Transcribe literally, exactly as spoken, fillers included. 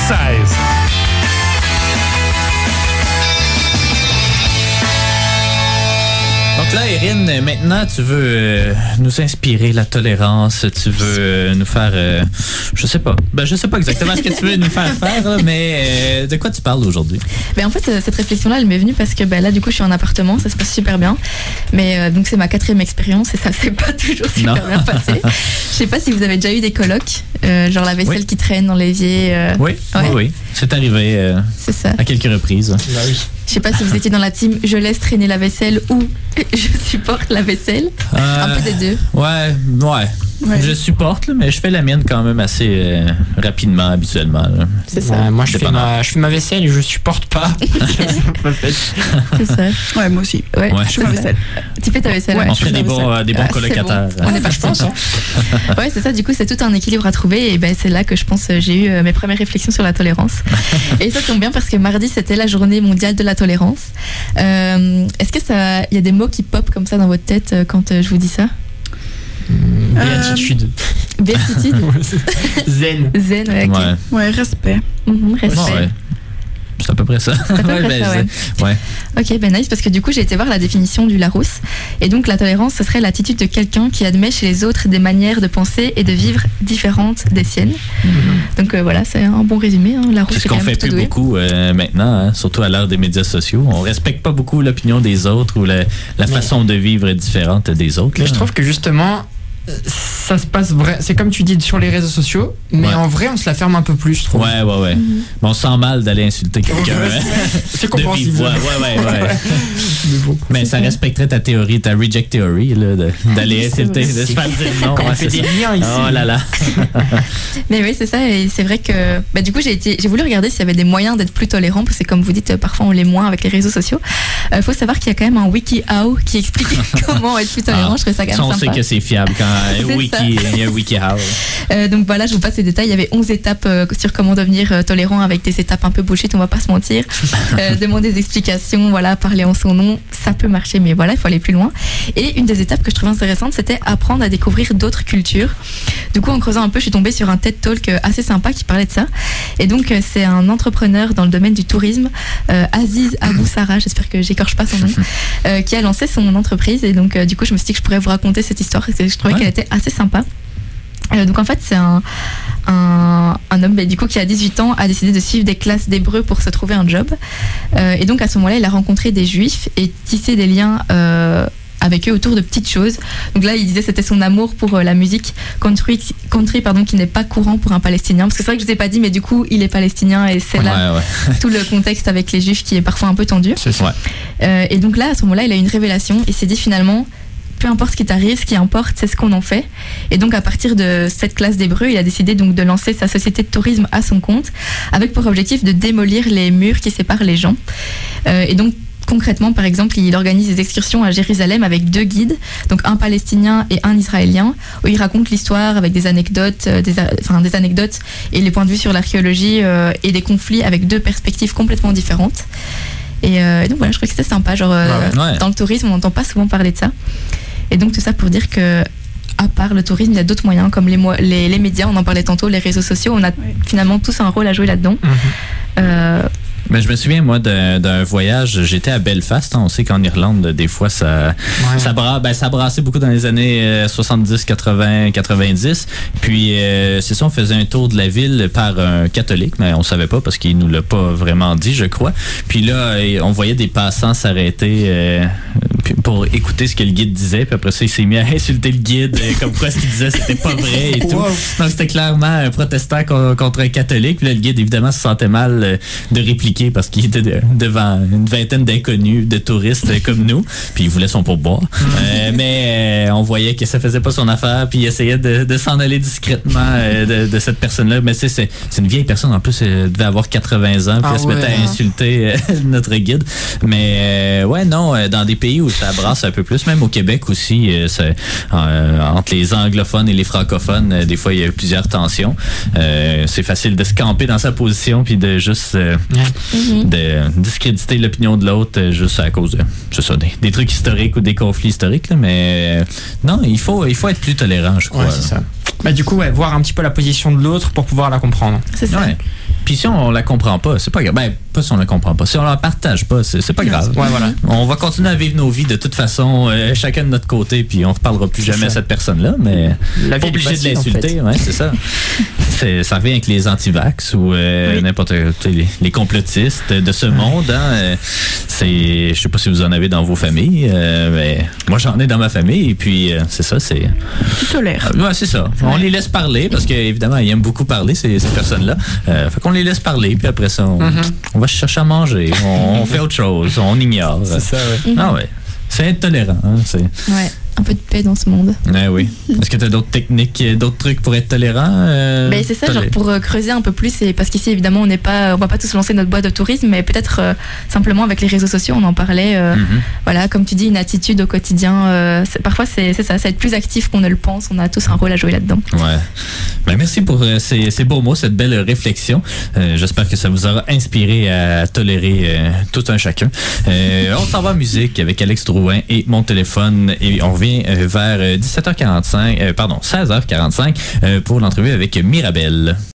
seize. Donc là, Erin, maintenant, tu veux euh, nous inspirer la tolérance, tu veux euh, nous faire, euh, je sais pas, ben je sais pas exactement ce que tu veux nous faire faire, là, mais euh, de quoi tu parles aujourd'hui? Ben en fait, cette réflexion-là, elle m'est venue parce que ben là, du coup, je suis en appartement, ça se passe super bien, mais euh, donc c'est ma quatrième expérience et ça s'est pas toujours super non. bien passé. Je sais pas si vous avez déjà eu des colocs, euh, genre la vaisselle oui. qui traîne dans l'évier. Euh, oui, ouais. oui, oui, c'est arrivé. Euh, c'est ça. À quelques reprises. Bah oui. Je sais pas si vous étiez dans la team je laisse traîner la vaisselle ou je supporte la vaisselle. Euh, Un peu des deux. Ouais, ouais. Ouais. Je supporte, là, mais je fais la mienne quand même assez euh, rapidement, habituellement. Là. C'est ça. Ouais, moi, je fais, ma, je fais ma vaisselle et je supporte pas. C'est ça. Ouais, moi aussi. Ouais, ouais. Je fais ma vaisselle. Tu fais ta vaisselle. Ouais, ouais. On fait des bons, euh, des bons ah, colocataires. Bon. On est pas, je pense. Hein. Ouais, c'est ça. Du coup, c'est tout un équilibre à trouver. Et ben, c'est là que je pense j'ai eu euh, mes premières réflexions sur la tolérance. Et ça tombe bien parce que mardi, c'était la journée mondiale de la tolérance. Euh, est-ce que ça, il y a des mots qui pop comme ça dans votre tête euh, quand euh, je vous dis ça? Béatitude. Euh, béatitude. Zen. Zen, ouais, okay. ouais. Ouais, respect. Mmh, respect. Ouais. C'est à peu près ça. C'est à peu près ouais, ça, ouais. ouais. Ok, ben nice, parce que du coup, j'ai été voir la définition du Larousse. Et donc, la tolérance, ce serait l'attitude de quelqu'un qui admet chez les autres des manières de penser et de vivre différentes des siennes. Mm-hmm. Donc, euh, voilà, c'est un bon résumé. Hein. Larousse, c'est ce qu'on fait plus doué. beaucoup euh, maintenant, hein, surtout à l'heure des médias sociaux. On respecte pas beaucoup l'opinion des autres ou la, la façon de vivre est différente des autres. Mais là. Je trouve que justement, ça se passe vrai. C'est comme tu dis sur les réseaux sociaux, mais ouais. en vrai, on se la ferme un peu plus, je trouve. Ouais, ouais, ouais. Mm-hmm. Mais on sent mal d'aller insulter quelqu'un. C'est compréhensible. Ouais, ouais, ouais. ouais. mais bon, mais ça respecterait ta théorie, ta reject theory, là, de, d'aller insulter, de se faire dire non. On fait des liens ici. Oh là là. Mais oui, c'est ça. Et c'est vrai que, bah, du coup, j'ai été, j'ai voulu regarder s'il y avait des moyens d'être plus tolérant, parce que comme vous dites, parfois on l'est moins avec les réseaux sociaux. Il euh, faut savoir qu'il y a quand même un WikiHow qui explique comment être plus tolérant. Ah, je trouve ça quand même on sympa. On sait que c'est fiable quand un wiki, il y a un WikiHow. Euh, donc voilà, je vous passe les détails. Il y avait onze étapes euh, sur comment devenir euh, tolérant, avec des étapes un peu bullshit, on va pas se mentir. Euh, demander des explications, voilà, parler en son nom, ça peut marcher, mais voilà, il faut aller plus loin. Et une des étapes que je trouvais intéressante, c'était apprendre à découvrir d'autres cultures. Du coup, en creusant un peu, je suis tombée sur un TED Talk assez sympa qui parlait de ça. Et donc, euh, c'est un entrepreneur dans le domaine du tourisme, euh, Aziz Aboussara, j'espère que j'écorche pas son nom, euh, qui a lancé son entreprise. Et donc, euh, du coup, je me suis dit que je pourrais vous raconter cette histoire, parce que je trouvais ouais. qu'elle était assez sympa. Euh, donc en fait c'est un, un, un homme bah, du coup qui à dix-huit ans a décidé de suivre des classes d'hébreu pour se trouver un job euh, et donc à ce moment-là il a rencontré des juifs et tissé des liens euh, avec eux autour de petites choses. Donc là il disait que c'était son amour pour euh, la musique country, country pardon, qui n'est pas courant pour un Palestinien, parce que c'est vrai que je vous ai pas dit mais du coup il est palestinien et c'est ouais, là ouais. tout le contexte avec les juifs qui est parfois un peu tendu. C'est ça. Euh, et donc là à ce moment-là il a eu une révélation et s'est dit finalement peu importe ce qui t'arrive, ce qui importe, c'est ce qu'on en fait. Et donc, à partir de cette classe d'hébreu, il a décidé donc de lancer sa société de tourisme à son compte, avec pour objectif de démolir les murs qui séparent les gens. Euh, et donc, concrètement, par exemple, il organise des excursions à Jérusalem avec deux guides, donc un palestinien et un israélien, où il raconte l'histoire avec des anecdotes, euh, des, enfin, des anecdotes et les points de vue sur l'archéologie euh, et des conflits avec deux perspectives complètement différentes. Et euh, donc voilà, je crois que c'était sympa. Genre, euh, ouais, ouais. Dans le tourisme, on n'entend pas souvent parler de ça. Et donc tout ça pour dire que, à part le tourisme, il y a d'autres moyens comme les, les, les médias, on en parlait tantôt, les réseaux sociaux, on a oui. finalement tous un rôle à jouer là-dedans. Mm-hmm. Euh, Ben, je me souviens, moi, d'un, d'un voyage. J'étais à Belfast. Hein, on sait qu'en Irlande, des fois, ça, ouais. ça, bra- ben, ça brassait beaucoup dans les années euh, soixante-dix, quatre-vingts, quatre-vingt-dix. Puis, euh, c'est ça, on faisait un tour de la ville par un catholique, mais on savait pas parce qu'il nous l'a pas vraiment dit, je crois. Puis là, on voyait des passants s'arrêter euh, pour écouter ce que le guide disait. Puis après ça, il s'est mis à insulter le guide, euh, comme quoi ce qu'il disait, c'était pas vrai et tout. Wow. Donc, c'était clairement un protestant contre un catholique. Puis là, le guide, évidemment, se sentait mal euh, de répliquer parce qu'il était de, devant une vingtaine d'inconnus, de touristes comme nous, puis il voulait son pourboire. euh, mais euh, on voyait que ça faisait pas son affaire, puis il essayait de, de s'en aller discrètement euh, de, de cette personne-là. Mais c'est, c'est, c'est une vieille personne, en plus, elle devait avoir quatre-vingts ans, puis ah elle se ouais, mettait à insulter euh, notre guide. Mais euh, ouais, non, dans des pays où ça brasse un peu plus, même au Québec aussi, euh, c'est, euh, entre les anglophones et les francophones, euh, des fois, il y a plusieurs tensions. Euh, c'est facile de se camper dans sa position, puis de juste... Euh, ouais. Mm-hmm. de discréditer l'opinion de l'autre euh, juste à cause de c'est ça, des, des trucs historiques ou des conflits historiques là, mais euh, non, il faut, il faut être plus tolérant, je crois. Ouais, c'est ça. Bah, du coup, ouais, voir un petit peu la position de l'autre pour pouvoir la comprendre. C'est ça. Ouais. Puis si on la comprend pas, c'est pas grave. Ben, pas si on la comprend pas. Si on la partage pas, c'est, c'est pas grave. Ouais, voilà. On va continuer à vivre nos vies de toute façon, euh, chacun de notre côté, puis on reparlera plus jamais à cette personne-là, mais la pas vie obligé facile, de l'insulter, en fait. ouais, c'est ça. C'est, ça revient avec les anti-vax ou euh, oui. n'importe les, les complotistes de ce monde. Hein, euh, c'est, je sais pas si vous en avez dans vos familles, euh, mais moi j'en ai dans ma famille, et puis euh, c'est ça, c'est. Tu tolères. Euh, ouais, c'est ça. On les laisse parler parce qu'évidemment ils aiment beaucoup parler ces, ces personnes-là. Euh, fait qu'on les laisse parler, puis après ça, on, mm-hmm. on va chercher à manger, on, on fait autre chose, on ignore. C'est ça, ouais. Ah ouais. C'est intolérant. Hein, c'est... Ouais, un peu de paix dans ce monde. Ouais, oui. Est-ce que tu as d'autres techniques, d'autres trucs pour être tolérant? Euh, ben, c'est ça, tolé- genre pour euh, creuser un peu plus, et parce qu'ici, évidemment, on n'est pas, on va pas tous lancer notre boîte de tourisme, mais peut-être euh, simplement avec les réseaux sociaux, on en parlait. Euh, mm-hmm. Voilà, comme tu dis, une attitude au quotidien. Euh, c'est, parfois, c'est, c'est ça, c'est être plus actif qu'on ne le pense. On a tous un rôle à jouer là-dedans. Ouais. Ben, merci pour euh, ces, ces beaux mots, cette belle réflexion. Euh, j'espère que ça vous aura inspiré à tolérer euh, tout un chacun. Euh, on s'en va en musique avec Alex Drouin et Mon téléphone, et on revient euh, vers dix-sept heures quarante-cinq, euh, pardon, seize heures quarante-cinq euh, pour l'entrevue avec Mirabelle.